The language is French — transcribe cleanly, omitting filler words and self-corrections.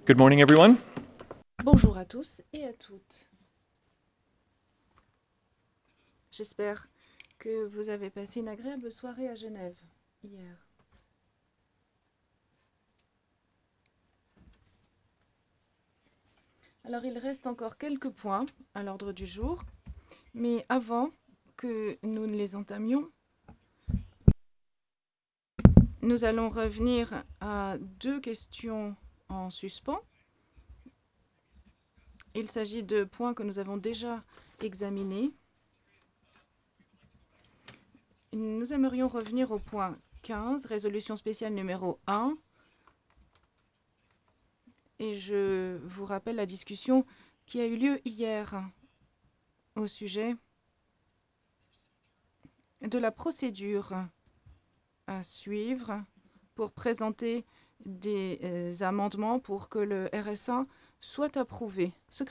Good morning, everyone. Bonjour à tous et à toutes. J'espère que vous avez passé une agréable soirée à Genève hier. Alors il reste encore quelques points à l'ordre du jour, mais avant que nous ne les entamions, nous allons revenir à deux questions en suspens. Il s'agit de points que nous avons déjà examinés. Nous aimerions revenir au point 15, résolution spéciale numéro 1. Et je vous rappelle la discussion qui a eu lieu hier au sujet de la procédure à suivre pour présenter des amendements pour que le RSA soit approuvé.